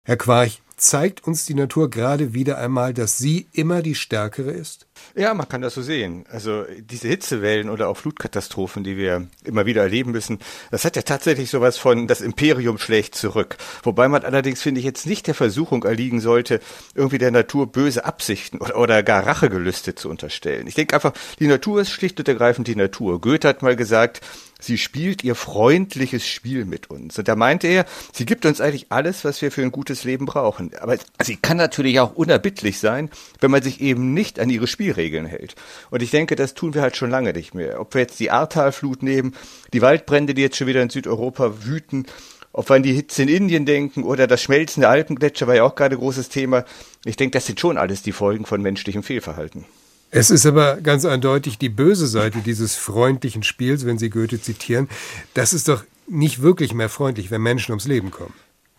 Herr Quarch, zeigt uns die Natur gerade wieder einmal, dass sie immer die stärkere ist? Ja, man kann das so sehen. Also diese Hitzewellen oder auch Flutkatastrophen, die wir immer wieder erleben müssen, das hat ja tatsächlich sowas von das Imperium schlägt zurück. Wobei man allerdings, finde ich, jetzt nicht der Versuchung erliegen sollte, irgendwie der Natur böse Absichten oder gar Rachegelüste zu unterstellen. Ich denke einfach, die Natur ist schlicht und ergreifend die Natur. Goethe hat mal gesagt, sie spielt ihr freundliches Spiel mit uns. Und da meinte er, sie gibt uns eigentlich alles, was wir für ein gutes Leben brauchen. Aber sie kann natürlich auch unerbittlich sein, wenn man sich eben nicht an ihre Spielregeln hält. Und ich denke, das tun wir halt schon lange nicht mehr. Ob wir jetzt die Ahrtalflut nehmen, die Waldbrände, die jetzt schon wieder in Südeuropa wüten, ob wir an die Hitze in Indien denken oder das Schmelzen der Alpengletscher war ja auch gerade ein großes Thema. Ich denke, das sind schon alles die Folgen von menschlichem Fehlverhalten. Es ist aber ganz eindeutig die böse Seite dieses freundlichen Spiels, wenn Sie Goethe zitieren. Das ist doch nicht wirklich mehr freundlich, wenn Menschen ums Leben kommen.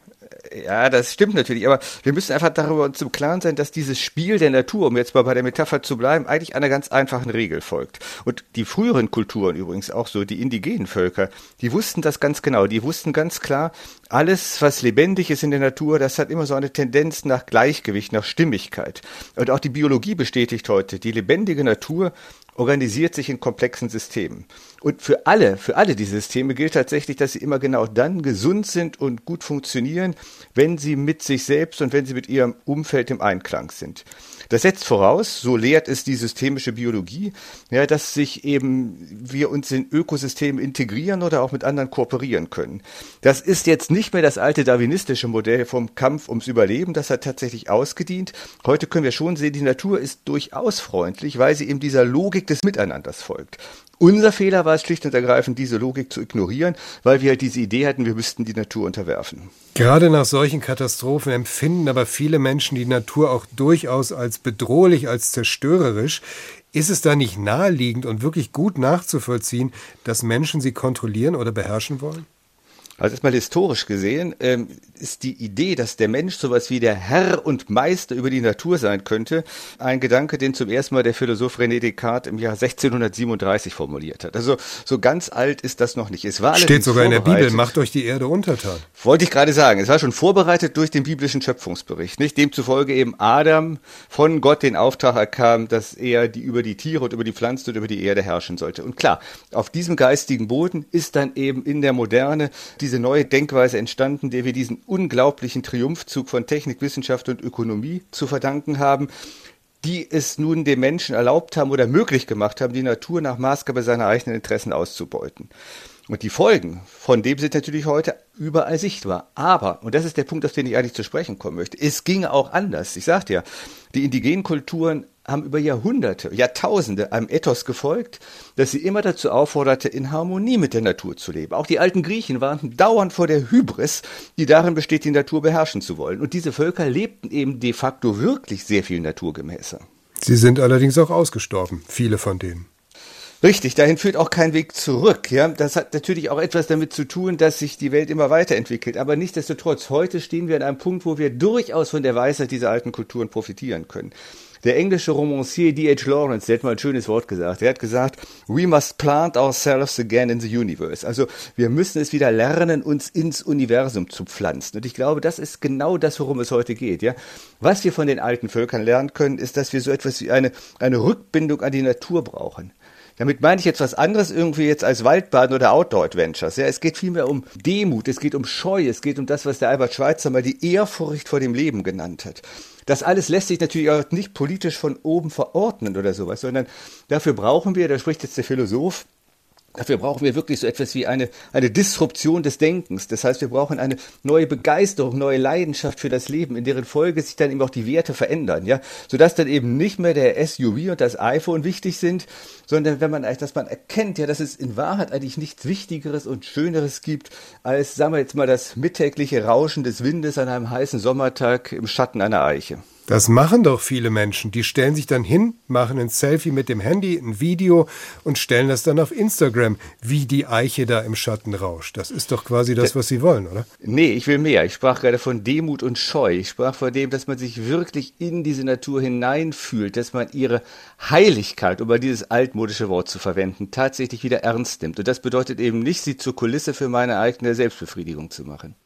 Ja, das stimmt natürlich, aber wir müssen einfach darüber uns im Klaren sein, dass dieses Spiel der Natur, um jetzt mal bei der Metapher zu bleiben, eigentlich einer ganz einfachen Regel folgt. Und die früheren Kulturen übrigens auch so, die indigenen Völker, die wussten das ganz genau. Die wussten ganz klar, alles, was lebendig ist in der Natur, das hat immer so eine Tendenz nach Gleichgewicht, nach Stimmigkeit. Und auch die Biologie bestätigt heute, die lebendige Natur organisiert sich in komplexen Systemen. Und für alle diese Systeme gilt tatsächlich, dass sie immer genau dann gesund sind und gut funktionieren, wenn sie mit sich selbst und wenn sie mit ihrem Umfeld im Einklang sind. Das setzt voraus, so lehrt es die systemische Biologie, ja, dass sich eben wir uns in Ökosysteme integrieren oder auch mit anderen kooperieren können. Das ist jetzt nicht mehr das alte darwinistische Modell vom Kampf ums Überleben, das hat tatsächlich ausgedient. Heute können wir schon sehen, die Natur ist durchaus freundlich, weil sie eben dieser Logik des Miteinanders folgt. Unser Fehler war es schlicht und ergreifend, diese Logik zu ignorieren, weil wir halt diese Idee hatten, wir müssten die Natur unterwerfen. Gerade nach solchen Katastrophen empfinden aber viele Menschen die Natur auch durchaus als bedrohlich, als zerstörerisch. Ist es da nicht naheliegend und wirklich gut nachzuvollziehen, dass Menschen sie kontrollieren oder beherrschen wollen? Also erstmal historisch gesehen ist die Idee, dass der Mensch sowas wie der Herr und Meister über die Natur sein könnte, ein Gedanke, den zum ersten Mal der Philosoph René Descartes im Jahr 1637 formuliert hat. Also so ganz alt ist das noch nicht. Es war steht sogar in der Bibel, macht euch die Erde untertan. Wollte ich gerade sagen, es war schon vorbereitet durch den biblischen Schöpfungsbericht, nicht? Demzufolge eben Adam von Gott den Auftrag erkam, dass er über die Tiere und über die Pflanzen und über die Erde herrschen sollte. Und klar, auf diesem geistigen Boden ist dann eben in der Moderne diese neue Denkweise entstanden, der wir diesen unglaublichen Triumphzug von Technik, Wissenschaft und Ökonomie zu verdanken haben, die es nun den Menschen erlaubt haben oder möglich gemacht haben, die Natur nach Maßgabe seiner eigenen Interessen auszubeuten. Und die Folgen von dem sind natürlich heute überall sichtbar. Aber, und das ist der Punkt, auf den ich eigentlich zu sprechen kommen möchte, es ginge auch anders. Ich sagte ja, die indigenen Kulturen haben über Jahrhunderte, Jahrtausende einem Ethos gefolgt, das sie immer dazu aufforderte, in Harmonie mit der Natur zu leben. Auch die alten Griechen warnten dauernd vor der Hybris, die darin besteht, die Natur beherrschen zu wollen. Und diese Völker lebten eben de facto wirklich sehr viel naturgemäßer. Sie sind allerdings auch ausgestorben, viele von denen. Richtig, dahin führt auch kein Weg zurück. Ja, das hat natürlich auch etwas damit zu tun, dass sich die Welt immer weiterentwickelt. Aber nichtsdestotrotz, heute stehen wir an einem Punkt, wo wir durchaus von der Weisheit dieser alten Kulturen profitieren können. Der englische Romancier D.H. Lawrence, der hat mal ein schönes Wort gesagt. Er hat gesagt, we must plant ourselves again in the universe. Also wir müssen es wieder lernen, uns ins Universum zu pflanzen. Und ich glaube, das ist genau das, worum es heute geht. Ja, was wir von den alten Völkern lernen können, ist, dass wir so etwas wie eine Rückbindung an die Natur brauchen. Damit meine ich jetzt was anderes irgendwie jetzt als Waldbaden oder Outdoor-Adventures. Ja, es geht vielmehr um Demut, es geht um Scheu, es geht um das, was der Albert Schweitzer mal die Ehrfurcht vor dem Leben genannt hat. Das alles lässt sich natürlich auch nicht politisch von oben verordnen oder sowas, sondern dafür brauchen wir, da spricht jetzt der Philosoph, dafür brauchen wir wirklich so etwas wie eine Disruption des Denkens. Das heißt, wir brauchen eine neue Begeisterung, neue Leidenschaft für das Leben, in deren Folge sich dann eben auch die Werte verändern, ja, sodass dann eben nicht mehr der SUV und das iPhone wichtig sind, sondern dass man erkennt, ja, dass es in Wahrheit eigentlich nichts Wichtigeres und Schöneres gibt, als, sagen wir jetzt mal, das mittägliche Rauschen des Windes an einem heißen Sommertag im Schatten einer Eiche. Das machen doch viele Menschen. Die stellen sich dann hin, machen ein Selfie mit dem Handy, ein Video und stellen das dann auf Instagram, wie die Eiche da im Schatten rauscht. Das ist doch quasi das, was sie wollen, oder? Nee, ich will mehr. Ich sprach gerade von Demut und Scheu. Ich sprach von dem, dass man sich wirklich in diese Natur hineinfühlt, dass man ihre Heiligkeit, um mal dieses altmodische Wort zu verwenden, tatsächlich wieder ernst nimmt. Und das bedeutet eben nicht, sie zur Kulisse für meine eigene Selbstbefriedigung zu machen.